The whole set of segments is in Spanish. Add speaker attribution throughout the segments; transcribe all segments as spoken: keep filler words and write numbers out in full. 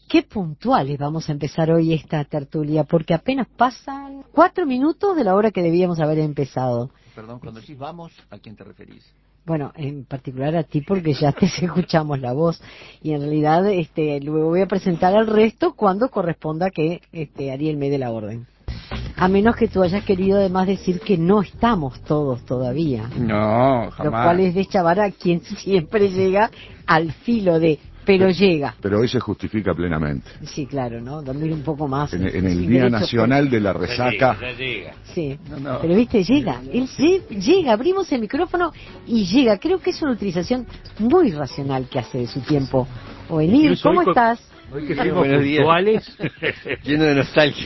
Speaker 1: qué puntuales vamos a empezar hoy esta tertulia, porque apenas pasan cuatro minutos de la hora que debíamos haber empezado.
Speaker 2: Perdón, cuando decís vamos, ¿a quién te referís?
Speaker 1: Bueno, en particular a ti, porque ya te escuchamos la voz, y en realidad este, luego voy a presentar al resto cuando corresponda que este, Ariel me dé la orden. A menos que tú hayas querido además decir que no estamos todos todavía.
Speaker 2: No, jamás.
Speaker 1: Lo cual es deschavar a quien siempre llega al filo de... Pero, pero llega.
Speaker 3: Pero hoy se justifica plenamente.
Speaker 1: Sí, claro, ¿no? Dormir un poco más.
Speaker 3: En, en el Día Nacional
Speaker 1: por...
Speaker 3: de la Resaca.
Speaker 2: Ya llega, ya llega.
Speaker 1: Sí,
Speaker 2: no, no.
Speaker 1: Pero viste, llega. Él sí, llega, abrimos el micrófono y llega. Creo que es una utilización muy racional que hace de su tiempo. Ovenir, ¿cómo estás?
Speaker 2: Hoy que somos puntuales, lleno de nostalgia.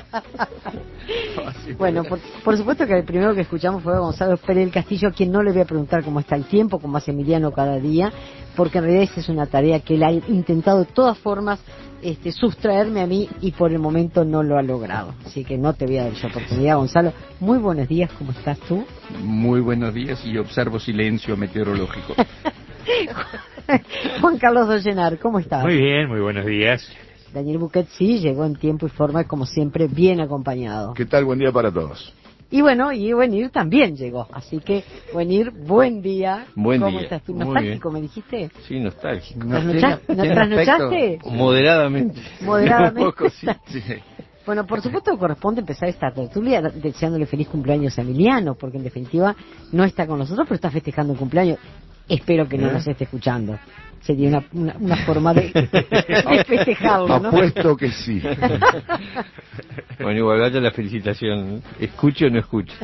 Speaker 1: Bueno, por, por supuesto que el primero que escuchamos fue Gonzalo Pérez del Castillo, a quien no le voy a preguntar cómo está el tiempo, como hace Emiliano cada día, porque en realidad esa es una tarea que él ha intentado de todas formas este, sustraerme a mí y por el momento no lo ha logrado. Así que no te voy a dar esa oportunidad, Gonzalo. Muy buenos días, ¿cómo estás tú?
Speaker 2: Muy buenos días y observo silencio meteorológico.
Speaker 1: Juan Carlos Dollenar, ¿cómo estás?
Speaker 4: Muy bien, muy buenos días.
Speaker 1: Daniel Buquet sí llegó en tiempo y forma, como siempre, bien acompañado.
Speaker 3: ¿Qué tal? Buen día para todos.
Speaker 1: Y bueno, y Buenir también llegó, así que Buenir, buen día.
Speaker 2: Buen
Speaker 1: ¿Cómo
Speaker 2: día.
Speaker 1: estás tú?
Speaker 2: Muy
Speaker 1: ¿Nostálgico
Speaker 2: bien.
Speaker 1: me dijiste?
Speaker 2: Sí, nostálgico.
Speaker 1: ¿Trasnocha- ¿Trasnochaste?
Speaker 2: Moderadamente.
Speaker 1: Moderadamente.
Speaker 2: Un poco, sí, sí.
Speaker 1: Bueno, por supuesto corresponde empezar esta tertulia deseándole feliz cumpleaños a Emiliano, porque en definitiva no está con nosotros, pero está festejando un cumpleaños. Espero que no
Speaker 3: ¿Eh?
Speaker 1: nos esté escuchando. Sería una, una, una forma de, de festejarlo, ¿no?
Speaker 3: Apuesto que sí.
Speaker 2: Bueno, igual vaya la felicitación. ¿Escucho o no escucho?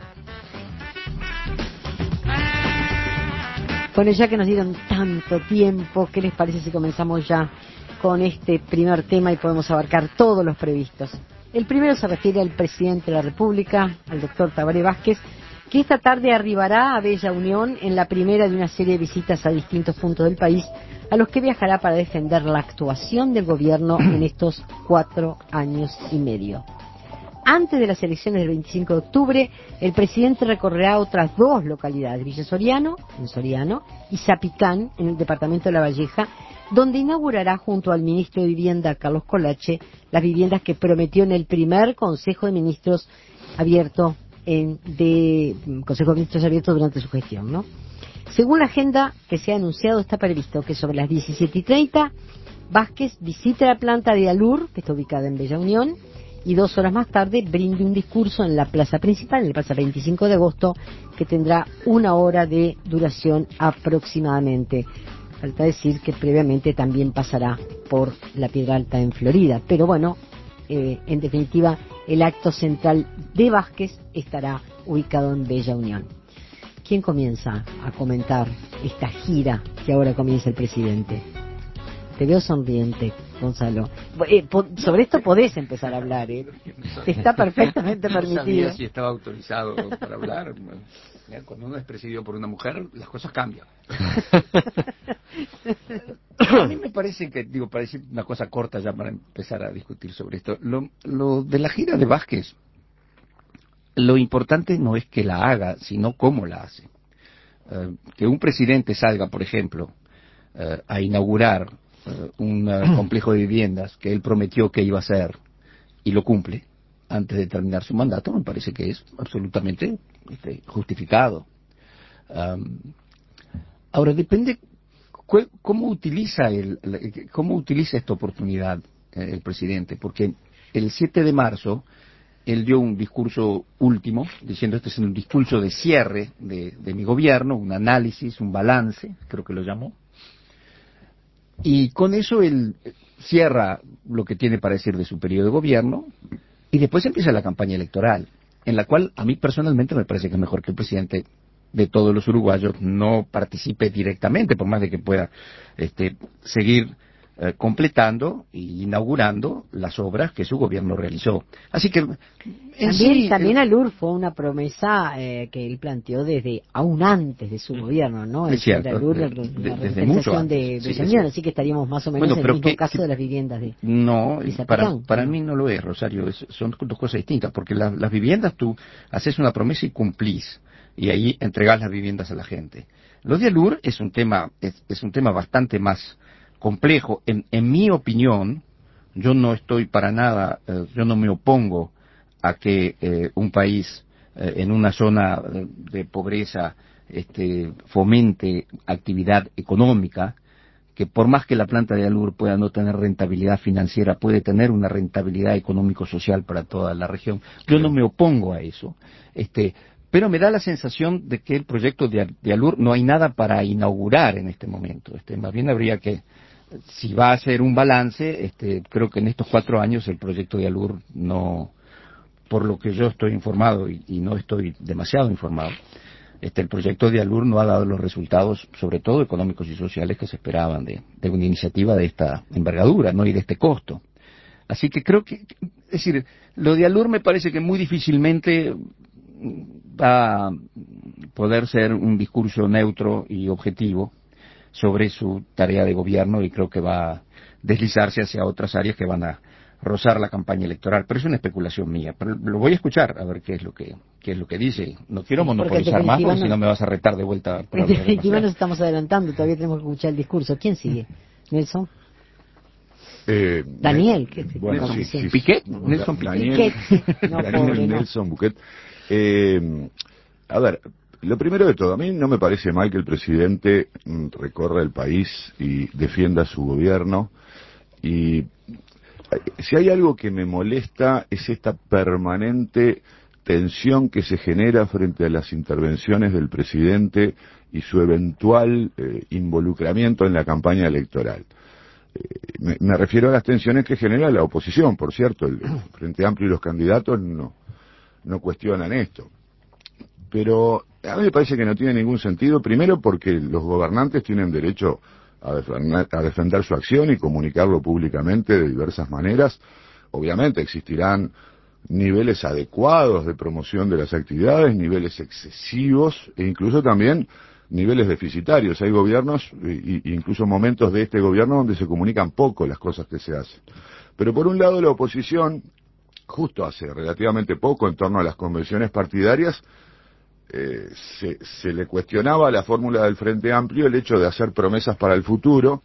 Speaker 1: Bueno, ya que nos dieron tanto tiempo, ¿qué les parece si comenzamos ya con este primer tema y podemos abarcar todos los previstos? El primero se refiere al presidente de la República, al doctor Tabaré Vázquez, que esta tarde arribará a Bella Unión en la primera de una serie de visitas a distintos puntos del país, a los que viajará para defender la actuación del gobierno en estos cuatro años y medio. Antes de las elecciones del veinticinco de octubre, el presidente recorrerá otras dos localidades, Villa Soriano, en Soriano, y Zapicán, en el departamento de La Valleja, donde inaugurará junto al ministro de Vivienda, Carlos Colache, las viviendas que prometió en el primer Consejo de Ministros abierto en, de Consejo de Ministros abierto durante su gestión, ¿no? Según la agenda que se ha anunciado, está previsto que sobre las diecisiete y treinta Vázquez visite la planta de Alur, que está ubicada en Bella Unión, y dos horas más tarde brinde un discurso en la plaza principal, en la plaza veinticinco de agosto, que tendrá una hora de duración aproximadamente. Falta decir que previamente también pasará por la Piedra Alta en Florida, pero bueno, eh, en definitiva, el acto central de Vázquez estará ubicado en Bella Unión. ¿Quién comienza a comentar esta gira que ahora comienza el presidente? Te veo sonriente, Gonzalo. Eh, po- sobre esto podés empezar a hablar, ¿eh? Está perfectamente
Speaker 2: No
Speaker 1: permitido.
Speaker 2: sabía si estaba autorizado para hablar. Cuando uno es presidido por una mujer, las cosas cambian. A mí me parece que, digo, para decir una cosa corta ya para empezar a discutir sobre esto, lo, lo de la gira de Vázquez, lo importante no es que la haga, sino cómo la hace. Uh, que un presidente salga, por ejemplo, uh, a inaugurar uh, un uh, complejo de viviendas que él prometió que iba a hacer y lo cumple antes de terminar su mandato, me parece que es absolutamente este, justificado. Um, ahora, depende cuál, cómo utiliza el, cómo utiliza esta oportunidad eh, el presidente, porque el siete de marzo él dio un discurso último, diciendo este es un discurso de cierre de, de mi gobierno, un análisis, un balance, creo que lo llamó, y con eso él cierra lo que tiene para decir de su periodo de gobierno, y después empieza la campaña electoral, en la cual a mí personalmente me parece que es mejor que el presidente de todos los uruguayos no participe directamente, por más de que pueda este, seguir eh, completando e inaugurando las obras que su gobierno realizó. Así que en
Speaker 1: También,
Speaker 2: sí,
Speaker 1: también
Speaker 2: eh,
Speaker 1: Alur fue una promesa eh, que él planteó desde aún antes de su gobierno, ¿no?
Speaker 2: Es
Speaker 1: El señor
Speaker 2: cierto,
Speaker 1: Alur,
Speaker 2: de-
Speaker 1: la,
Speaker 2: de-
Speaker 1: la
Speaker 2: desde mucho
Speaker 1: revitalización de
Speaker 2: antes. Sí,
Speaker 1: Bella
Speaker 2: sí,
Speaker 1: Unión,
Speaker 2: sí.
Speaker 1: así que estaríamos más o menos
Speaker 2: Bueno,
Speaker 1: en el
Speaker 2: pero
Speaker 1: mismo
Speaker 2: que-
Speaker 1: caso
Speaker 2: que-
Speaker 1: de las viviendas de,
Speaker 2: No,
Speaker 1: de
Speaker 2: para,
Speaker 1: Zapicán.
Speaker 2: para mí no lo es, Rosario, es- son dos cosas distintas, porque la- las viviendas tú haces una promesa y cumplís, y ahí entregás las viviendas a la gente. Lo de Alur es un tema, es, es un tema bastante más complejo, en, en mi opinión, Yo no estoy para nada, eh, yo no me opongo a que eh, un país eh, en una zona de pobreza este, fomente actividad económica, que por más que la planta de Alur pueda no tener rentabilidad financiera, puede tener una rentabilidad económico-social para toda la región. Yo no me opongo a eso, este, pero me da la sensación de que el proyecto de, de Alur no hay nada para inaugurar en este momento. Este, más bien habría que, si va a hacer un balance, este, creo que en estos cuatro años el proyecto de Alur no, por lo que yo estoy informado y, y no estoy demasiado informado, Este, el proyecto de Alur no ha dado los resultados, sobre todo económicos y sociales, que se esperaban de, de una iniciativa de esta envergadura, ¿no? Y de este costo. Así que creo que, es decir, lo de Alur me parece que muy difícilmente va a poder ser un discurso neutro y objetivo sobre su tarea de gobierno, y creo que va a deslizarse hacia otras áreas que van a rozar la campaña electoral, pero es una especulación mía, pero lo voy a escuchar a ver qué es lo que qué es lo que dice. No quiero
Speaker 1: Sí,
Speaker 2: monopolizar más, porque si no me vas a retar de vuelta.
Speaker 1: En definitiva nos estamos adelantando, todavía tenemos que escuchar el discurso. ¿Quién sigue? ¿Nelson?
Speaker 3: Eh,
Speaker 1: Daniel, ¿qué te
Speaker 3: bueno,
Speaker 1: como
Speaker 3: sí,
Speaker 1: siempre?
Speaker 3: sí,
Speaker 2: ¿Piquet?
Speaker 3: no,
Speaker 2: Nelson
Speaker 3: Daniel,
Speaker 1: Piquet. No,
Speaker 3: Daniel
Speaker 1: pobre, no.
Speaker 3: Nelson Buquet. Eh, a ver, lo primero de todo, a mí no me parece mal que el presidente mm, recorra el país y defienda su gobierno, y eh, si hay algo que me molesta es esta permanente tensión que se genera frente a las intervenciones del presidente y su eventual eh, involucramiento en la campaña electoral. Eh, me, me refiero a las tensiones que genera la oposición, por cierto, el, el Frente Amplio y los candidatos no, no cuestionan esto. Pero a mí me parece que no tiene ningún sentido, primero porque los gobernantes tienen derecho a defender, a defender su acción y comunicarlo públicamente de diversas maneras. Obviamente existirán niveles adecuados de promoción de las actividades, niveles excesivos e incluso también niveles deficitarios. Hay gobiernos, e incluso momentos de este gobierno, donde se comunican poco las cosas que se hacen. Pero por un lado la oposición, justo hace relativamente poco, en torno a las convenciones partidarias, eh, se, se le cuestionaba a la fórmula del Frente Amplio el hecho de hacer promesas para el futuro,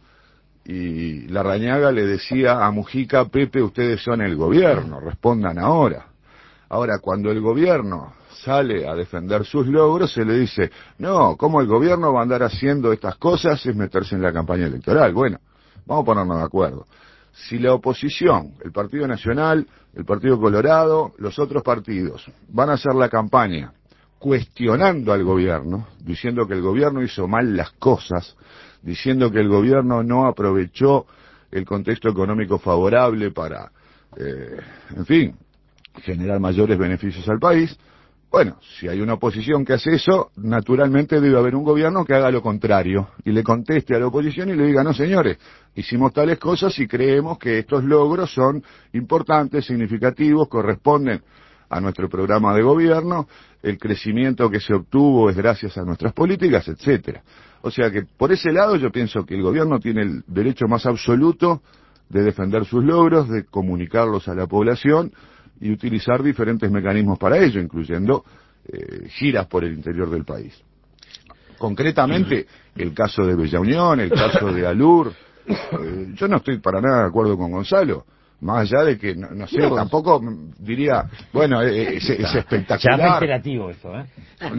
Speaker 3: y Larrañaga le decía a Mujica: Pepe, ustedes son el gobierno, respondan ahora. Ahora, cuando el gobierno sale a defender sus logros, se le dice: no, ¿cómo el gobierno va a andar haciendo estas cosas? Es meterse en la campaña electoral. Bueno, vamos a ponernos de acuerdo. Si la oposición, el Partido Nacional, el Partido Colorado, los otros partidos, van a hacer la campaña cuestionando al gobierno, diciendo que el gobierno hizo mal las cosas, diciendo que el gobierno no aprovechó el contexto económico favorable para, eh, en fin, generar mayores beneficios al país, bueno, si hay una oposición que hace eso, naturalmente debe haber un gobierno que haga lo contrario y le conteste a la oposición y le diga: no, señores, hicimos tales cosas y creemos que estos logros son importantes, significativos, corresponden a nuestro programa de gobierno, el crecimiento que se obtuvo es gracias a nuestras políticas, etcétera. O sea que por ese lado yo pienso que el gobierno tiene el derecho más absoluto de defender sus logros, de comunicarlos a la población y utilizar diferentes mecanismos para ello, incluyendo eh, giras por el interior del país. Concretamente, el caso de Bella Unión, el caso de Alur, eh, yo no estoy para nada de acuerdo con Gonzalo, más allá de que, no, no sé, no, tampoco diría, bueno, es, es espectacular.
Speaker 4: Ya es reiterativo esto, ¿eh?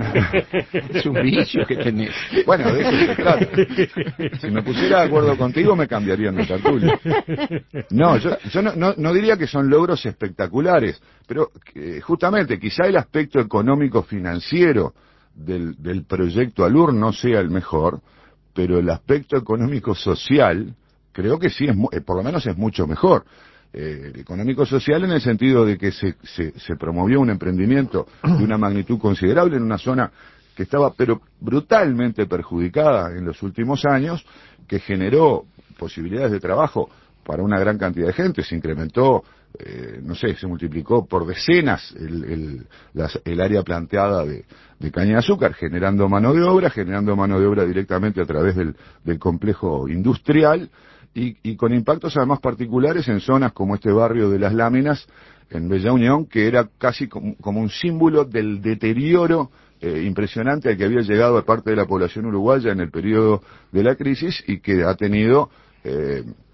Speaker 2: Es un vicio que tenés.
Speaker 3: Bueno, de eso se trata. Si me pusiera de acuerdo contigo, me cambiarían de tertulia. No, yo, yo no, no, no diría que son logros espectaculares, pero eh, justamente quizá el aspecto económico-financiero del, del proyecto Alur no sea el mejor, pero el aspecto económico-social creo que sí, es, por lo menos es mucho mejor. Eh, económico-social en el sentido de que se, se, se promovió un emprendimiento de una magnitud considerable en una zona que estaba pero brutalmente perjudicada en los últimos años, que generó posibilidades de trabajo para una gran cantidad de gente, se incrementó, eh, no sé, se multiplicó por decenas el, el, las, el área planteada de, de caña de azúcar, generando mano de obra, generando mano de obra directamente a través del, del complejo industrial, y, y con impactos además particulares en zonas como este barrio de Las Láminas, en Bella Unión, que era casi como, como un símbolo del deterioro eh, impresionante al que había llegado a parte de la población uruguaya en el periodo de la crisis, y que ha tenido eh,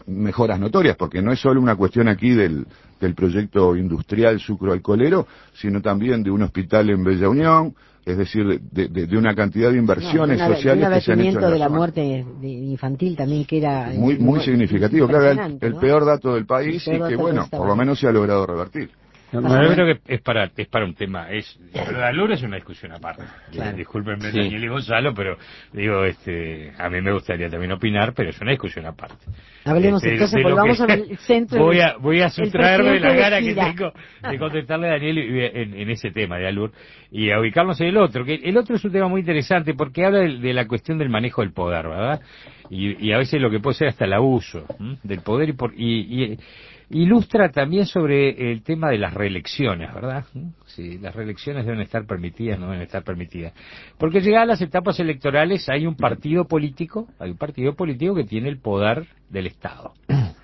Speaker 3: mejoras notorias, porque no es solo una cuestión aquí del, del proyecto industrial sucroalcoholero, sino también de un hospital en Bella Unión, es decir, de, de, de una cantidad de inversiones
Speaker 1: no, de una,
Speaker 3: sociales
Speaker 1: de
Speaker 3: que se han hecho en la
Speaker 1: de la
Speaker 3: zona.
Speaker 1: muerte de infantil también, que era
Speaker 3: muy, muy
Speaker 1: eh,
Speaker 3: significativo, claro, el, el
Speaker 1: ¿no?
Speaker 3: peor dato del país y que, bueno, por lo menos se ha logrado revertir.
Speaker 4: No, no, yo creo que es para es para un tema, es lo de Alur es una discusión aparte. Claro. Discúlpenme, sí. Daniel y Gonzalo, pero digo, este, a mí me gustaría también opinar, pero es una discusión aparte.
Speaker 1: Hablemos
Speaker 4: este,
Speaker 1: entonces, volvamos al centro.
Speaker 4: Voy a voy a sustraerme de la gana
Speaker 1: de
Speaker 4: que tengo de contestarle a Daniel en, en ese tema de Alur y a ubicarnos en el otro, que el otro es un tema muy interesante porque habla de, de la cuestión del manejo del poder, ¿verdad? Y, y a veces lo que puede ser hasta el abuso ¿m? del poder y por y, y ilustra también sobre el tema de las reelecciones, ¿verdad? Sí, las reelecciones deben estar permitidas, no deben estar permitidas. Porque llegadas las etapas electorales hay un partido político, hay un partido político que tiene el poder del Estado,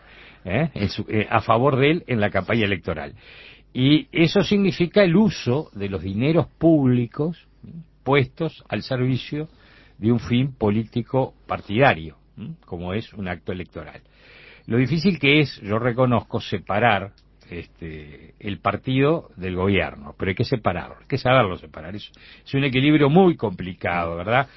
Speaker 4: ¿eh? En su, eh, a favor de él en la campaña electoral. Y eso significa el uso de los dineros públicos puestos al servicio de un fin político partidario, ¿eh? Como es un acto electoral. Lo difícil que es, yo reconozco, separar este, el partido del gobierno, pero hay que separarlo, hay que saberlo separar. Es, es un equilibrio muy complicado, ¿verdad?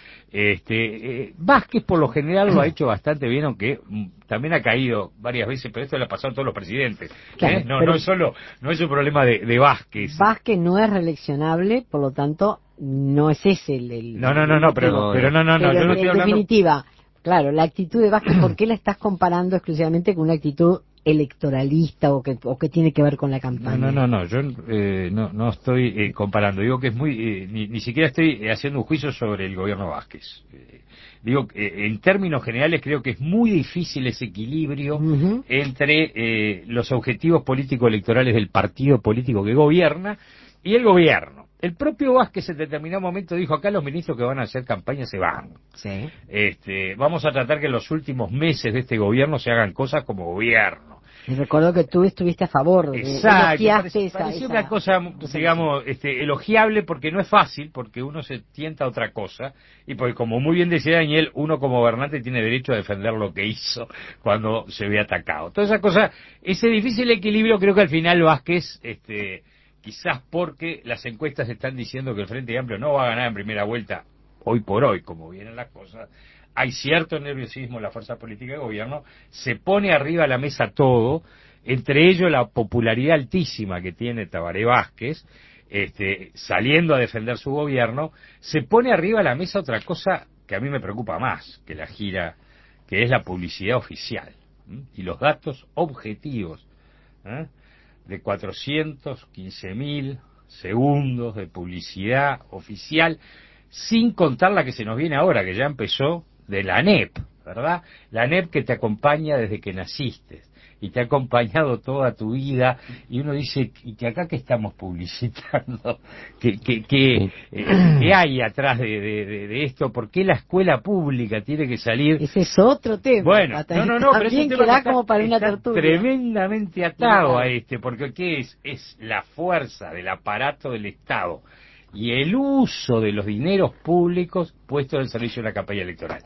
Speaker 4: Este, eh, Vázquez por lo general lo ha hecho bastante bien, aunque mm, también ha caído varias veces, pero esto le ha pasado a todos los presidentes.
Speaker 1: Claro,
Speaker 4: ¿eh? No, no es solo, no es un problema de, de Vázquez.
Speaker 1: Vázquez no es reeleccionable, por lo tanto, no es ese el... el
Speaker 4: no, no, no, no, pero, no, pero no, no, no,
Speaker 1: pero
Speaker 4: yo no
Speaker 1: en
Speaker 4: estoy hablando...
Speaker 1: definitiva... Claro, la actitud de Vázquez, ¿por qué la estás comparando exclusivamente con una actitud electoralista o que, o que tiene que ver con la campaña?
Speaker 4: No, no, no, no. yo eh, no, no estoy eh, comparando, digo que es muy, eh, ni, ni siquiera estoy haciendo un juicio sobre el gobierno Vázquez. Eh, digo, eh, en términos generales creo que es muy difícil ese equilibrio uh-huh. entre eh, los objetivos político-electorales del partido político que gobierna y el gobierno. El propio Vázquez en determinado momento dijo, acá los ministros que van a hacer campaña se van.
Speaker 1: Sí.
Speaker 4: Este, vamos a tratar que en los últimos meses de este gobierno se hagan cosas como gobierno.
Speaker 1: Y recuerdo que tú estuviste a favor.
Speaker 4: Exacto,
Speaker 1: pareció
Speaker 4: esa, pareció esa, una cosa, digamos, este, elogiable porque no es fácil, porque uno se tienta a otra cosa, y porque como muy bien decía Daniel, uno como gobernante tiene derecho a defender lo que hizo cuando se ve atacado. Toda esa cosa, ese difícil equilibrio creo que al final Vázquez, este, quizás porque las encuestas están diciendo que el Frente Amplio no va a ganar en primera vuelta, hoy por hoy, como vienen las cosas, hay cierto nerviosismo en la fuerza política de gobierno, se pone arriba a la mesa todo, entre ellos la popularidad altísima que tiene Tabaré Vázquez, este, saliendo a defender su gobierno, se pone arriba a la mesa otra cosa que a mí me preocupa más que la gira, que es la publicidad oficial, ¿m? Y los datos objetivos, ¿eh? de cuatrocientos quince mil segundos de publicidad oficial, sin contar la que se nos viene ahora, que ya empezó, de la A N E P, ¿verdad? La A N E P que te acompaña desde que naciste y te ha acompañado toda tu vida, y uno dice, ¿y que acá que estamos publicitando? ¿Qué, qué, qué, eh, ¿qué hay atrás de, de, de esto? ¿Por qué la escuela pública tiene que salir?
Speaker 1: Ese es otro tema.
Speaker 4: Bueno, no, no, no, pero es un tema que está,
Speaker 1: como para una
Speaker 4: está
Speaker 1: tertulia.
Speaker 4: tremendamente atado a este, porque ¿qué es? Es la fuerza del aparato del Estado y el uso de los dineros públicos puestos al servicio de la campaña electoral.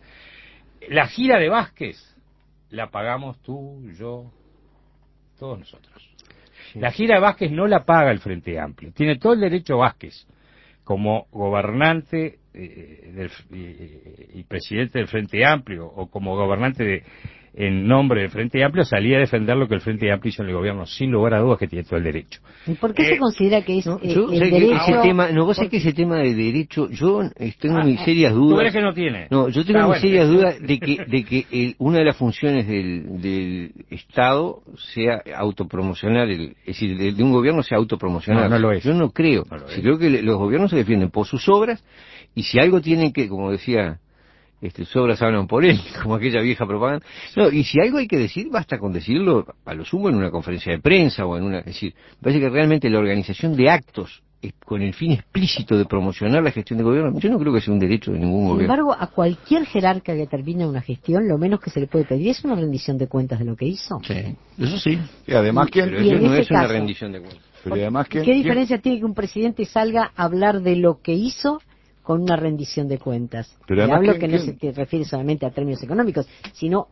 Speaker 4: La gira de Vázquez la pagamos tú, yo, todos nosotros. Sí. La gira de Vázquez no la paga el Frente Amplio. Tiene todo el derecho Vázquez, como gobernante eh, del, eh, y presidente del Frente Amplio, o como gobernante de, en nombre del Frente Amplio, salía a defender lo que el Frente Amplio hizo en el gobierno, sin lugar a dudas que tiene todo el derecho.
Speaker 1: ¿Y por qué eh, se considera que es
Speaker 5: no,
Speaker 1: eh,
Speaker 5: yo,
Speaker 1: el
Speaker 5: sé
Speaker 1: derecho?
Speaker 5: Que ese tema, no, vos sabés que ese tema de derecho, yo tengo
Speaker 4: ah,
Speaker 5: mis serias dudas.
Speaker 4: ¿Tú crees que no tiene?
Speaker 5: No, yo tengo
Speaker 4: ah,
Speaker 5: mis
Speaker 4: bueno,
Speaker 5: serias dudas de que, de que el, una de las funciones del, del Estado sea autopromocionar, el, es decir, de, de un gobierno sea autopromocionar.
Speaker 4: No, no lo es.
Speaker 5: Yo no creo.
Speaker 4: No
Speaker 5: si creo que le, los gobiernos se defienden por sus obras, y si algo tienen que, como decía, este, sobras hablan por él, como aquella vieja propaganda. No, y si algo hay que decir, basta con decirlo, a lo sumo en una conferencia de prensa o en una, es decir, parece que realmente la organización de actos es con el fin explícito de promocionar la gestión de gobierno, yo no creo que sea un derecho de ningún
Speaker 1: Sin
Speaker 5: gobierno.
Speaker 1: Sin embargo, a cualquier jerarca que termine una gestión, lo menos que se le puede pedir es una rendición de cuentas de lo que hizo.
Speaker 2: Sí, eso sí.
Speaker 3: Y además, ¿quién?
Speaker 5: Pero eso no es
Speaker 1: caso,
Speaker 5: una rendición de cuentas.
Speaker 3: Pero además, ¿quién?
Speaker 1: ¿Qué
Speaker 3: ¿quién?
Speaker 1: diferencia tiene que un presidente salga a hablar de lo que hizo con una rendición de cuentas?
Speaker 3: Pero
Speaker 1: y
Speaker 3: además,
Speaker 1: hablo
Speaker 3: ¿quién,
Speaker 1: que no
Speaker 3: quién?
Speaker 1: se te refiere solamente a términos económicos, sino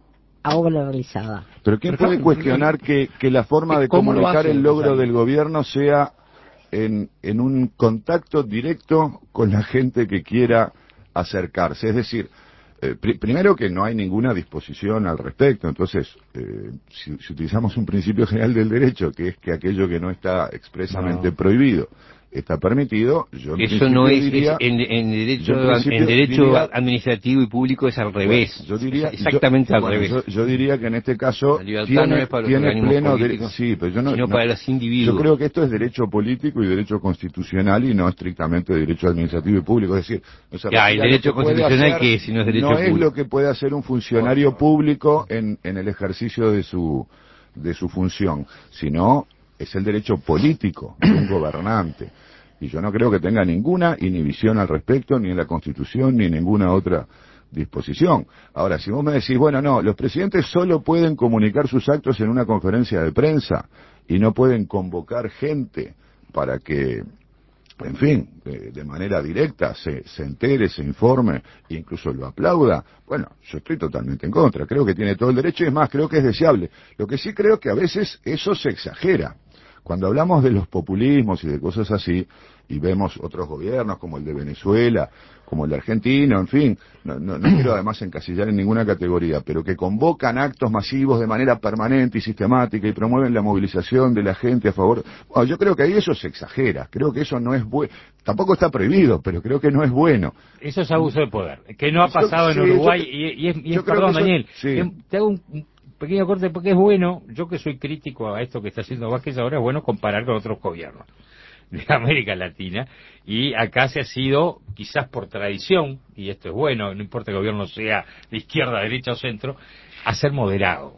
Speaker 1: a obra realizada.
Speaker 3: Pero ¿quién
Speaker 2: Pero
Speaker 3: puede
Speaker 2: claro,
Speaker 3: cuestionar que, que la forma de
Speaker 2: ¿cómo lo
Speaker 3: comunicar
Speaker 2: hacen,
Speaker 3: el logro
Speaker 2: Rosario?
Speaker 3: del gobierno sea en, en un contacto directo con la gente que quiera acercarse? Es decir, eh, pr primero que no hay ninguna disposición al respecto. Entonces, eh, si, si utilizamos un principio general del derecho, que es que aquello que no está expresamente
Speaker 2: No.
Speaker 3: prohibido está permitido, yo en
Speaker 5: Eso no es,
Speaker 3: diría,
Speaker 5: es en, en derecho,
Speaker 3: yo en principio
Speaker 5: en derecho
Speaker 3: diría,
Speaker 5: administrativo y público es al revés.
Speaker 3: Bueno, yo diría,
Speaker 5: es exactamente
Speaker 3: yo,
Speaker 5: al
Speaker 3: bueno,
Speaker 5: revés.
Speaker 3: Yo, yo diría que en este caso
Speaker 5: La libertad
Speaker 3: tiene,
Speaker 5: no es para los
Speaker 3: tiene
Speaker 5: organismos
Speaker 3: pleno
Speaker 5: políticos,
Speaker 3: derecho, sí, pero yo no,
Speaker 5: sino
Speaker 3: no-
Speaker 5: para los individuos.
Speaker 3: Yo creo que esto es derecho político y derecho constitucional y no estrictamente derecho administrativo y público. Es decir, no se
Speaker 5: Ya, el
Speaker 3: refiere a lo
Speaker 5: derecho
Speaker 3: que puede
Speaker 5: constitucional
Speaker 3: hacer,
Speaker 5: que si no es derecho
Speaker 3: no es
Speaker 5: público.
Speaker 3: lo que puede hacer un funcionario público en, en el ejercicio de su de su función, sino es el derecho político de un gobernante. Y yo no creo que tenga ninguna inhibición al respecto, ni en la Constitución, ni en ninguna otra disposición. Ahora, si vos me decís, bueno, no, los presidentes solo pueden comunicar sus actos en una conferencia de prensa y no pueden convocar gente para que, en fin, de, de manera directa se, se entere, se informe e incluso lo aplauda, bueno, yo estoy totalmente en contra. Creo que tiene todo el derecho y es más, creo que es deseable. Lo que sí creo que a veces eso se exagera. Cuando hablamos de los populismos y de cosas así, y vemos otros gobiernos como el de Venezuela, como el de Argentina, en fin, no, no, no quiero además encasillar en ninguna categoría, pero que convocan actos masivos de manera permanente y sistemática y promueven la movilización de la gente a favor. Bueno, yo creo que ahí eso se exagera, creo que eso no es bueno, tampoco está prohibido, pero creo que no es bueno.
Speaker 4: Eso es abuso de poder, que no ha
Speaker 3: Yo-
Speaker 4: pasado
Speaker 3: sí,
Speaker 4: en Uruguay
Speaker 3: yo-
Speaker 4: y, y es, y
Speaker 3: yo
Speaker 4: es
Speaker 3: creo
Speaker 4: perdón,
Speaker 3: que eso-
Speaker 4: Daniel,
Speaker 3: sí.
Speaker 4: em, te hago un, un pequeño corte porque es bueno, yo que soy crítico a esto que está haciendo Vázquez ahora, es bueno comparar con otros gobiernos de América Latina, y acá se ha sido, quizás por tradición, y esto es bueno, no importa que el gobierno sea de izquierda, derecha o centro, a ser moderado.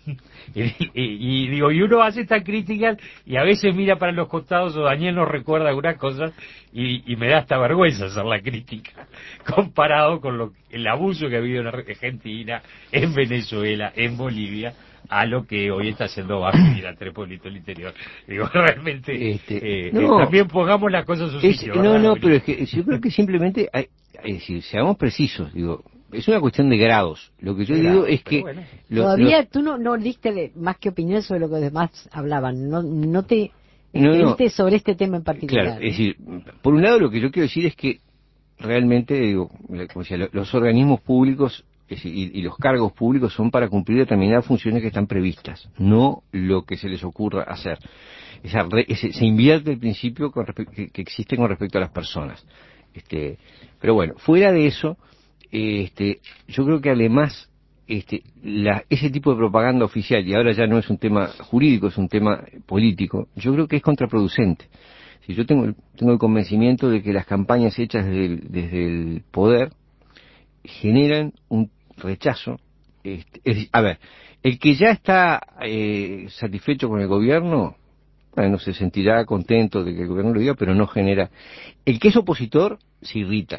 Speaker 4: Y, y- y digo, y uno hace esta crítica y a veces mira para los costados, o Daniel nos recuerda algunas cosas y, y me da hasta vergüenza hacer la crítica comparado con lo, el abuso que ha habido en Argentina, en Venezuela, en Bolivia, a lo que hoy está haciendo Vázquez y la tres pueblitos del interior. Digo, realmente,
Speaker 5: Este,
Speaker 4: eh,
Speaker 5: no,
Speaker 4: eh, también pongamos las cosas en su
Speaker 5: Es-
Speaker 4: sitio,
Speaker 5: no,
Speaker 4: ¿verdad,
Speaker 5: no,
Speaker 4: Gabriel?
Speaker 5: pero es que yo creo que simplemente, hay, es decir, seamos precisos, digo, es una cuestión de grados. Lo que yo
Speaker 4: De
Speaker 5: digo
Speaker 4: grados,
Speaker 5: es
Speaker 4: pero
Speaker 5: que
Speaker 4: bueno.
Speaker 5: lo-
Speaker 1: Todavía
Speaker 5: lo-
Speaker 1: tú no, no diste de- más que opinión sobre lo que los demás hablaban, no, no te
Speaker 5: No, no.
Speaker 1: extendiste sobre este tema en particular.
Speaker 5: Claro, es decir, por un lado lo que yo quiero decir es que realmente, digo, como decía, lo- los organismos públicos es decir, y, y los cargos públicos son para cumplir determinadas funciones que están previstas, no lo que se les ocurra hacer. Esa re- ese- se invierte el principio con respe- que, que existe con respecto a las personas. Este, pero bueno, fuera de eso, eh, este, yo creo que además este, la- ese tipo de propaganda oficial, y ahora ya no es un tema jurídico, es un tema político, yo creo que es contraproducente. Si yo tengo, tengo el convencimiento de que las campañas hechas desde el, desde el poder generan un rechazo. Este, es decir, a ver, el que ya está eh, satisfecho con el gobierno, bueno, se sentirá contento de que el gobierno lo diga, pero no genera. El que es opositor se irrita.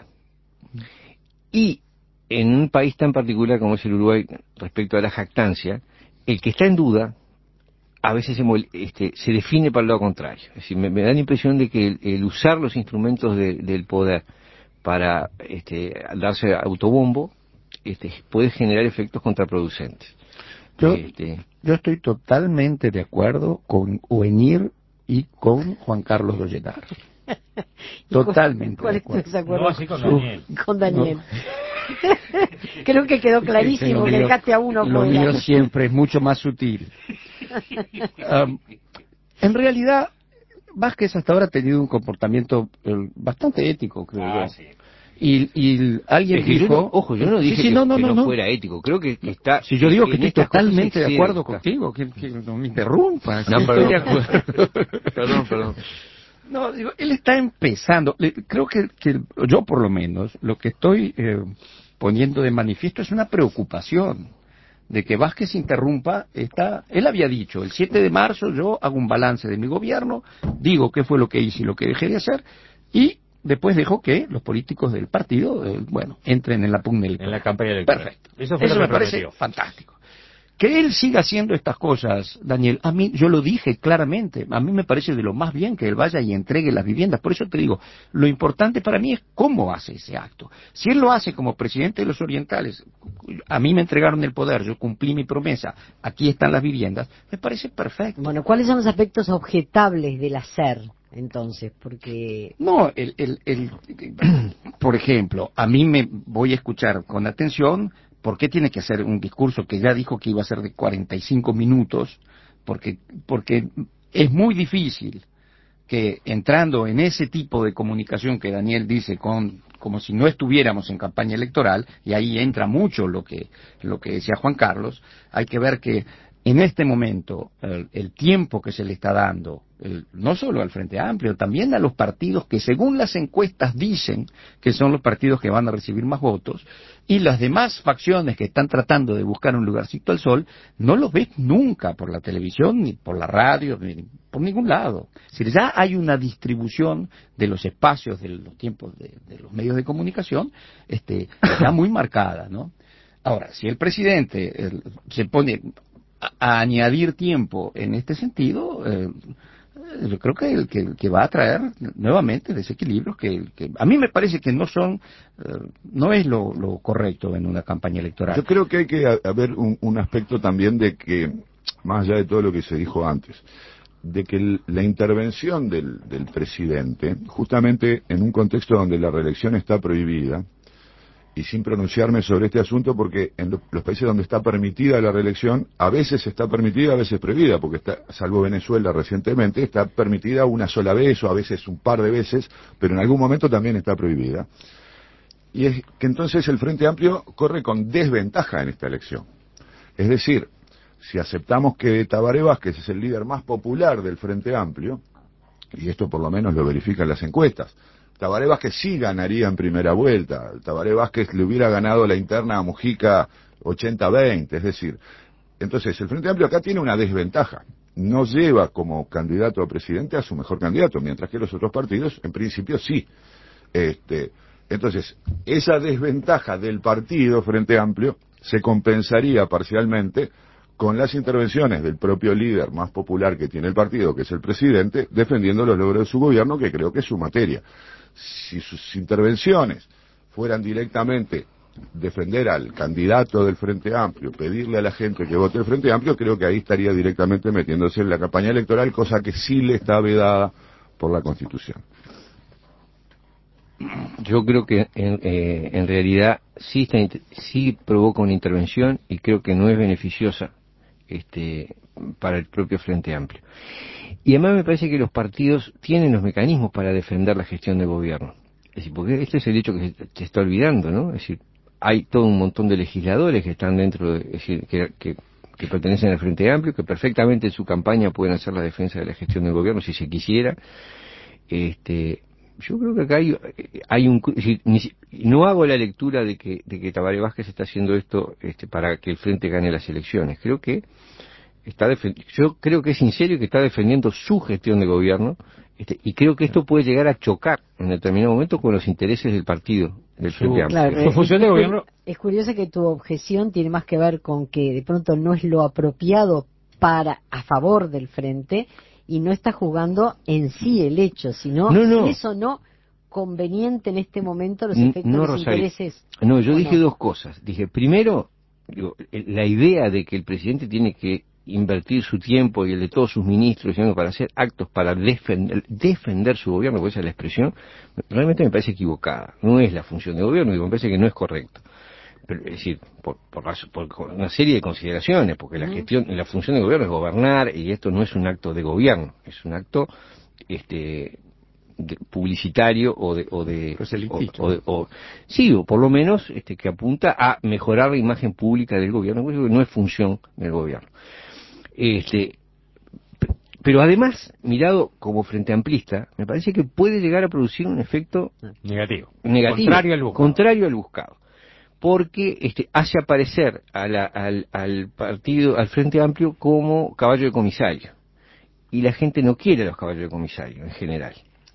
Speaker 5: Y en un país tan particular como es el Uruguay respecto a la jactancia, el que está en duda a veces se, mol- este, se define para el lado contrario. Es decir, me, me da la impresión de que el, el usar los instrumentos de- del poder para este, darse autobombo este, puede generar efectos contraproducentes.
Speaker 2: Yo,
Speaker 5: Este,
Speaker 2: yo estoy totalmente de acuerdo con Uenir y con Juan Carlos Dollenar. Totalmente
Speaker 1: ¿Cuál
Speaker 2: de
Speaker 1: es tu
Speaker 2: acuerdo.
Speaker 1: desacuerdo?
Speaker 4: No así con
Speaker 2: Su-
Speaker 4: Daniel.
Speaker 1: Con Daniel. Creo que quedó clarísimo
Speaker 2: Lo
Speaker 1: que
Speaker 2: mío-
Speaker 1: dejaste a uno
Speaker 2: Lo
Speaker 1: fuera.
Speaker 2: mío siempre es mucho más sutil. Um, en realidad, Vázquez hasta ahora ha tenido un comportamiento eh, bastante ético, creo
Speaker 4: Ah,
Speaker 2: yo.
Speaker 4: sí.
Speaker 2: Y, y alguien
Speaker 5: es que yo
Speaker 2: dijo...
Speaker 5: no- ojo, yo no
Speaker 2: Sí,
Speaker 5: dije
Speaker 2: sí,
Speaker 5: que,
Speaker 2: no, no,
Speaker 5: que
Speaker 2: no,
Speaker 5: no
Speaker 2: no.
Speaker 5: fuera ético. Creo que, que está.
Speaker 2: Si yo digo que
Speaker 5: en
Speaker 2: estoy
Speaker 5: estas cosas se
Speaker 2: totalmente de
Speaker 5: excede.
Speaker 2: acuerdo contigo, que, que no me interrumpas.
Speaker 5: No,
Speaker 2: Estoy
Speaker 5: perdón.
Speaker 2: de acuerdo.
Speaker 5: Perdón, perdón.
Speaker 2: No, digo, él está empezando. Le- Creo que, que yo, por lo menos, lo que estoy eh, poniendo de manifiesto es una preocupación de que Vázquez interrumpa. Está, él había dicho, el siete de marzo yo hago un balance de mi gobierno, digo qué fue lo que hice y lo que dejé de hacer, y después dejo que los políticos del partido, eh, bueno, entren en la pugna electoral.
Speaker 4: En la campaña electoral.
Speaker 2: Perfecto.
Speaker 4: Eso fue lo que
Speaker 2: me parece
Speaker 4: prometió.
Speaker 2: fantástico. Que él siga haciendo estas cosas, Daniel, a mí, yo lo dije claramente, a mí me parece de lo más bien que él vaya y entregue las viviendas. Por eso te digo, lo importante para mí es cómo hace ese acto. Si él lo hace como presidente de los orientales, a mí me entregaron el poder, yo cumplí mi promesa, aquí están las viviendas, me parece perfecto.
Speaker 1: Bueno, ¿cuáles son los aspectos objetables del hacer, entonces? Porque...
Speaker 2: No, el, el, el, por ejemplo, a mí me voy a escuchar con atención. ¿Por qué tiene que hacer un discurso que ya dijo que iba a ser de cuarenta y cinco minutos? Porque, porque es muy difícil que entrando en ese tipo de comunicación que Daniel dice con como si no estuviéramos en campaña electoral, y ahí entra mucho lo que, lo que decía Juan Carlos, hay que ver que en este momento el, el tiempo que se le está dando, el, no solo al Frente Amplio, también a los partidos que según las encuestas dicen que son los partidos que van a recibir más votos, y las demás facciones que están tratando de buscar un lugarcito al sol, no los ves nunca por la televisión, ni por la radio, ni por ningún lado. Es decir, ya hay una distribución de los espacios, de los tiempos de, de los medios de comunicación, este, ya muy marcada, ¿no? Ahora, si el presidente eh, se pone a, a añadir tiempo en este sentido, eh, yo creo que el que, que va a traer nuevamente desequilibrios que, que a mí me parece que no son, eh, no es lo, lo correcto en una campaña electoral.
Speaker 3: Yo creo que hay que haber un, un aspecto también de que, más allá de todo lo que se dijo antes, de que el, la intervención del, del presidente, justamente en un contexto donde la reelección está prohibida, y sin pronunciarme sobre este asunto, porque en lo, los países donde está permitida la reelección, a veces está permitida, a veces prohibida, porque está, salvo Venezuela recientemente, está permitida una sola vez o a veces un par de veces, pero en algún momento también está prohibida. Y es que entonces el Frente Amplio corre con desventaja en esta elección. Es decir, si aceptamos que Tabaré Vázquez es el líder más popular del Frente Amplio, y esto por lo menos lo verifican las encuestas, Tabaré Vázquez sí ganaría en primera vuelta. Tabaré Vázquez le hubiera ganado la interna a Mujica ochenta veinte, es decir, entonces el Frente Amplio acá tiene una desventaja. No lleva como candidato a presidente a su mejor candidato, mientras que los otros partidos, en principio, sí. Este, entonces, esa desventaja del partido Frente Amplio se compensaría parcialmente con las intervenciones del propio líder más popular que tiene el partido, que es el presidente, defendiendo los logros de su gobierno, que creo que es su materia. Si sus intervenciones fueran directamente defender al candidato del Frente Amplio, pedirle a la gente que vote el Frente Amplio, creo que ahí estaría directamente metiéndose en la campaña electoral, cosa que sí le está vedada por la Constitución.
Speaker 5: Yo creo que en, eh, en realidad sí, está, sí provoca una intervención y creo que no es beneficiosa este, para el propio Frente Amplio. Y además me parece que los partidos tienen los mecanismos para defender la gestión del gobierno. Es decir, porque este es el hecho que se, se está olvidando, ¿no? Es decir, hay todo un montón de legisladores que están dentro, de, es decir, que, que, que pertenecen al Frente Amplio, que perfectamente en su campaña pueden hacer la defensa de la gestión del gobierno si se quisiera. Este, yo creo que acá hay, hay un... Es decir, ni, no hago la lectura de que, de que Tabaré Vázquez está haciendo esto este, para que el Frente gane las elecciones. Creo que está yo creo que es sincero y que está defendiendo su gestión de gobierno, este, y creo que esto puede llegar a chocar en determinado momento con los intereses del partido, del Frente Amplio.
Speaker 1: Claro,
Speaker 4: Su función de gobierno...
Speaker 1: Es curioso que tu objeción tiene más que ver con que de pronto no es lo apropiado para a favor del Frente y no está jugando en sí el hecho, sino
Speaker 5: no, no.
Speaker 1: si es o no conveniente en este momento los efectos
Speaker 5: no,
Speaker 1: de los
Speaker 5: Rosario.
Speaker 1: intereses.
Speaker 5: No, yo dije
Speaker 1: no?
Speaker 5: dos cosas. Dije, primero, digo, la idea de que el presidente tiene que invertir su tiempo y el de todos sus ministros para hacer actos para defender, defender su gobierno, porque esa es la expresión, realmente me parece equivocada. No es la función de gobierno y me parece que no es correcto. Pero, es decir, por, por, por una serie de consideraciones, porque la gestión, la función de gobierno es gobernar y esto no es un acto de gobierno, es un acto este de, publicitario o de o de, o, o de o, sí, o por lo menos este que apunta a mejorar la imagen pública del gobierno, porque no es función del gobierno. Este, pero además, mirado como frente amplista, me parece que puede llegar a producir un efecto
Speaker 4: negativo,
Speaker 5: negativo
Speaker 4: contrario al buscado,
Speaker 5: contrario al buscado, porque este, hace aparecer a la, al, al partido, al Frente Amplio como caballo de comisario, y la gente no quiere a los caballos de comisario en general.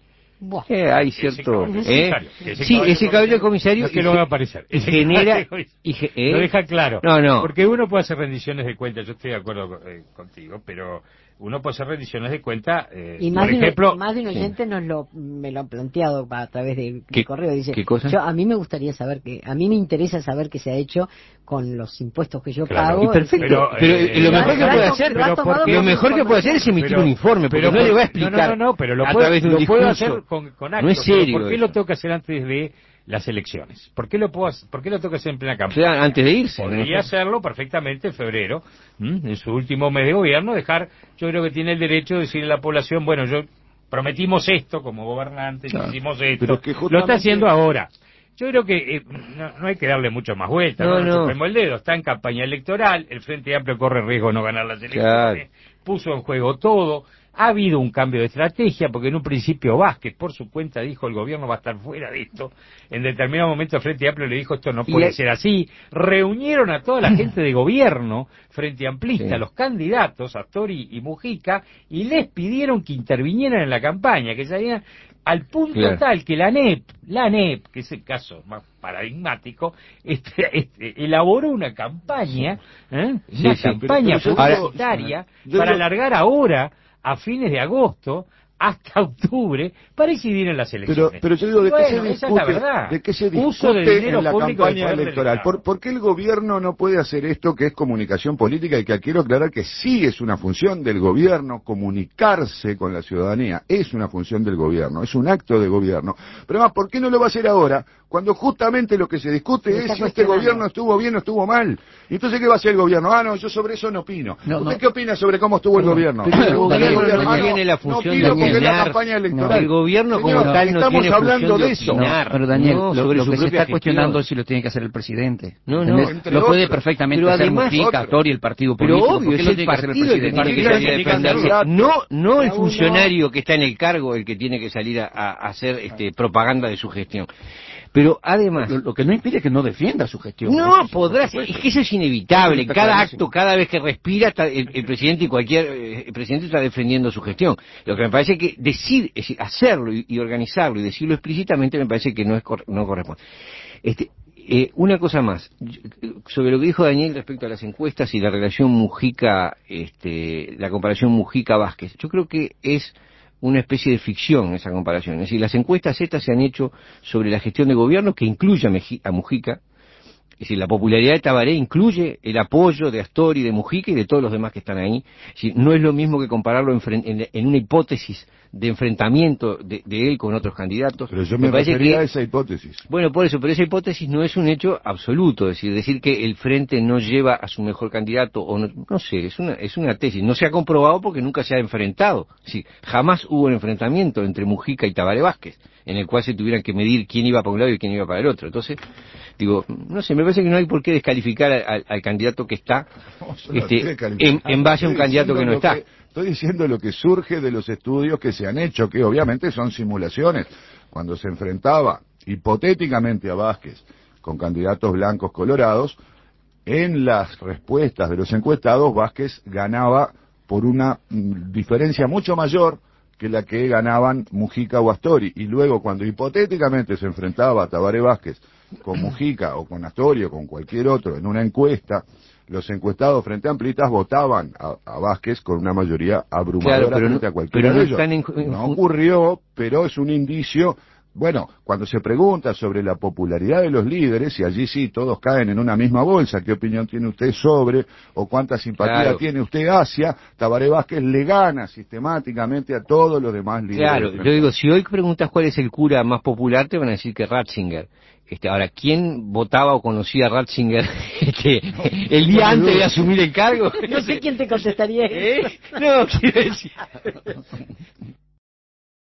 Speaker 1: Buah.
Speaker 5: Eh, hay cierto...
Speaker 4: Ese
Speaker 5: ¿eh?
Speaker 4: caballo, ese
Speaker 5: Sí,
Speaker 4: caballo
Speaker 5: ese caballo de comisario...
Speaker 4: no es que no va a aparecer.
Speaker 5: Y
Speaker 4: Ese
Speaker 5: genera...
Speaker 4: caballo-
Speaker 5: Y ge- ¿eh?
Speaker 4: Lo deja claro.
Speaker 5: No, no.
Speaker 4: Porque uno puede hacer rendiciones de cuentas, yo estoy de acuerdo eh, contigo, pero uno puede hacer rendiciones de cuenta, eh,
Speaker 1: Y más,
Speaker 4: por
Speaker 1: de, un-
Speaker 4: ejemplo...
Speaker 1: más de un
Speaker 5: sí.
Speaker 1: oyente nos lo, me lo han planteado a través de, de
Speaker 5: ¿Qué-
Speaker 1: correo. Dice,
Speaker 5: qué cosa?
Speaker 1: yo a mí me gustaría saber que, a mí me interesa saber qué se ha hecho con los impuestos que yo
Speaker 4: Claro.
Speaker 1: pago.
Speaker 5: Y perfecto.
Speaker 4: Pero,
Speaker 5: Pero,
Speaker 4: eh,
Speaker 5: eh, lo
Speaker 4: lo
Speaker 5: mejor
Speaker 4: ha-
Speaker 5: que
Speaker 4: lo ha
Speaker 5: puede
Speaker 4: to-
Speaker 5: hacer...
Speaker 4: lo ha tomado
Speaker 5: Lo
Speaker 4: como
Speaker 5: mejor que puede hacer es emitir
Speaker 4: Pero-
Speaker 5: un informe, porque
Speaker 4: pero
Speaker 5: no le va a
Speaker 4: por- no,
Speaker 5: explicar
Speaker 4: no, no, no, pero lo
Speaker 5: a
Speaker 4: puede,
Speaker 5: través de un
Speaker 4: lo puedo
Speaker 5: discurso.
Speaker 4: hacer con, con actos.
Speaker 5: No es
Speaker 4: pero
Speaker 5: serio
Speaker 4: ¿por qué
Speaker 5: eso.
Speaker 4: lo tengo que hacer antes de las elecciones? ¿Por qué lo puedo hacer, por qué lo tengo que hacer en plena
Speaker 5: O
Speaker 4: campaña?
Speaker 5: sea, antes de irse.
Speaker 4: Podría
Speaker 5: ¿no?
Speaker 4: hacerlo perfectamente en febrero, ¿m? En su último mes de gobierno, dejar, yo creo que tiene el derecho de decirle a la población, bueno, yo prometimos esto como gobernantes,
Speaker 3: Claro.
Speaker 4: hicimos esto,
Speaker 3: Pero que
Speaker 4: lo está
Speaker 3: justamente-
Speaker 4: haciendo ahora. Yo creo que eh, no, no hay que darle mucho más vuelta, no,
Speaker 5: No,
Speaker 4: no,
Speaker 5: no.
Speaker 4: chupemos el dedo, está en campaña electoral, el Frente Amplio corre riesgo de no ganar las elecciones,
Speaker 5: Claro.
Speaker 4: puso en juego todo, ha habido un cambio de estrategia, porque en un principio Vázquez, por su cuenta, dijo el gobierno va a estar fuera de esto, en determinado momento el Frente Amplio le dijo esto no
Speaker 5: Y
Speaker 4: puede
Speaker 5: hay-
Speaker 4: ser así, reunieron a toda la gente de gobierno, Frente Amplista,
Speaker 5: Sí.
Speaker 4: los candidatos, Astori y Mujica, y les pidieron que intervinieran en la campaña, que salieran al punto
Speaker 5: Claro.
Speaker 4: tal que la ANEP, la ANEP, que es el caso más paradigmático, este, este, elaboró una campaña, ¿eh?
Speaker 5: Sí,
Speaker 4: una
Speaker 5: sí.
Speaker 4: campaña
Speaker 3: Pero- pero yo digo-
Speaker 4: publicitaria
Speaker 3: yo
Speaker 4: para
Speaker 3: digo-
Speaker 4: alargar ahora, a fines de agosto, hasta octubre, para incidir en las
Speaker 3: Pero,
Speaker 4: elecciones.
Speaker 3: pero yo digo, ¿de qué
Speaker 4: Bueno,
Speaker 3: se
Speaker 4: esa
Speaker 3: discute,
Speaker 4: es la verdad.
Speaker 3: de qué se
Speaker 4: Uso de
Speaker 3: discute
Speaker 4: dinero
Speaker 3: en la
Speaker 4: público del
Speaker 3: campaña
Speaker 4: poder del
Speaker 3: electoral?
Speaker 4: Estado.
Speaker 3: ¿Por, por qué el gobierno no puede hacer esto que es comunicación política y que quiero aclarar que sí es una función del gobierno comunicarse con la ciudadanía? Es una función del gobierno, es un acto de gobierno. Pero además, ¿por qué no lo va a hacer ahora? Cuando justamente lo que se discute
Speaker 1: Se
Speaker 3: es
Speaker 1: está
Speaker 3: si este
Speaker 1: cuestionando.
Speaker 3: gobierno estuvo bien o estuvo mal. Entonces, ¿qué va a hacer el gobierno? Ah, no, yo sobre eso no opino.
Speaker 2: No,
Speaker 3: ¿Usted
Speaker 2: no.
Speaker 3: qué opina sobre cómo estuvo el
Speaker 2: No,
Speaker 3: gobierno?
Speaker 2: pero
Speaker 3: El
Speaker 2: el
Speaker 3: gobierno
Speaker 2: gobierno
Speaker 3: ah,
Speaker 2: no
Speaker 5: tiene la función
Speaker 3: no opino
Speaker 5: de
Speaker 3: porque es la
Speaker 5: opinar.
Speaker 3: campaña
Speaker 5: No,
Speaker 3: electoral.
Speaker 5: el gobierno como
Speaker 3: Señor,
Speaker 5: tal no
Speaker 3: estamos
Speaker 5: tiene
Speaker 3: hablando
Speaker 5: función
Speaker 3: de
Speaker 5: de
Speaker 3: eso.
Speaker 5: opinar.
Speaker 2: Pero Daniel,
Speaker 5: No,
Speaker 2: lo,
Speaker 5: sobre
Speaker 2: lo
Speaker 5: su
Speaker 2: que se
Speaker 5: propia
Speaker 2: está cuestionando
Speaker 5: gestión.
Speaker 2: es si lo tiene que hacer el presidente.
Speaker 5: No, no,
Speaker 2: ¿Entendés?
Speaker 3: entre
Speaker 2: Lo puede
Speaker 3: otros.
Speaker 2: perfectamente
Speaker 5: Pero
Speaker 2: hacer
Speaker 5: además-
Speaker 2: Mujica,
Speaker 3: otros.
Speaker 2: Astori, el partido
Speaker 5: Pero
Speaker 2: político.
Speaker 5: obvio,
Speaker 2: ¿Por qué
Speaker 5: es
Speaker 2: lo
Speaker 5: el
Speaker 2: tiene que hacer el
Speaker 5: partido el que
Speaker 2: presidente?
Speaker 5: tiene que
Speaker 3: Partido
Speaker 5: salir a
Speaker 3: tiene que hacer
Speaker 5: defenderse.
Speaker 3: datos.
Speaker 5: No, no el
Speaker 1: Cada uno-
Speaker 5: funcionario que está en el cargo el que tiene que salir a, a hacer este, propaganda de su gestión. Pero además...
Speaker 2: Lo, lo que no impide que no defienda su gestión.
Speaker 5: No, podrá ser, es que eso es inevitable.
Speaker 2: Está
Speaker 5: Cada
Speaker 2: clarísimo.
Speaker 5: acto, cada vez que respira, está- el, el presidente y cualquier eh, el presidente está defendiendo su gestión. Lo que me parece que decir, es decir, hacerlo y, y organizarlo y decirlo explícitamente me parece que no es cor- no corresponde. Este, eh, una cosa más Yo- sobre lo que dijo Daniel respecto a las encuestas y la relación Mujica, este, la comparación Mujica-Vázquez. Yo creo que es una especie de ficción esa comparación. Es decir, las encuestas estas se han hecho sobre la gestión de gobierno que incluye a, Meji- a Mujica. Es decir, la popularidad de Tabaré incluye el apoyo de Astori, de Mujica y de todos los demás que están ahí. Es decir, no es lo mismo que compararlo en, fren- en- en una hipótesis de enfrentamiento de, de él con otros candidatos.
Speaker 3: Pero yo me,
Speaker 5: parece
Speaker 3: refería
Speaker 5: que-
Speaker 3: a esa hipótesis.
Speaker 5: bueno, por eso, pero esa hipótesis no es un hecho absoluto, es decir, decir que el Frente no lleva a su mejor candidato, o no, no sé, es una, es una tesis, no se ha comprobado porque nunca se ha enfrentado, sí, jamás hubo un enfrentamiento entre Mujica y Tabaré Vázquez, en el cual se tuvieran que medir quién iba para un lado y quién iba para el otro, entonces, digo, no sé, me parece que no hay por qué descalificar al, al- al candidato que está,
Speaker 3: No, yo no
Speaker 5: este,
Speaker 3: estoy descalificando,
Speaker 5: en, en base a un
Speaker 3: estoy
Speaker 5: candidato que
Speaker 3: diciendo
Speaker 5: no
Speaker 3: lo
Speaker 5: está.
Speaker 3: que- estoy diciendo lo que surge de los estudios que se han hecho, que obviamente son simulaciones. Cuando se enfrentaba hipotéticamente a Vázquez con candidatos blancos colorados, en las respuestas de los encuestados, Vázquez ganaba por una mm, diferencia mucho mayor que la que ganaban Mujica o Astori. Y luego, cuando hipotéticamente se enfrentaba a Tabaré Vázquez con Mujica o con Astori o con cualquier otro en una encuesta, los encuestados frente amplistas votaban a, a Vázquez con una mayoría abrumadora
Speaker 5: Claro, pero
Speaker 3: frente
Speaker 5: no-
Speaker 3: a cualquiera
Speaker 5: pero no
Speaker 3: de ellos.
Speaker 5: están en- en-
Speaker 3: No ocurrió, pero es un indicio. Bueno, cuando se pregunta sobre la popularidad de los líderes, y allí sí todos caen en una misma bolsa, ¿qué opinión tiene usted sobre o cuánta simpatía
Speaker 5: Claro.
Speaker 3: tiene usted hacia? Tabaré Vázquez le gana sistemáticamente a todos los demás líderes.
Speaker 5: Claro,
Speaker 3: del
Speaker 5: yo
Speaker 3: frente.
Speaker 5: digo, si hoy preguntas cuál es el cura más popular, te van a decir que Ratzinger. Este, ahora, ¿quién votaba o conocía a Ratzinger este, el día antes de asumir el cargo?
Speaker 1: No sé quién te contestaría eso.
Speaker 5: ¿Eh? No, quiero decir.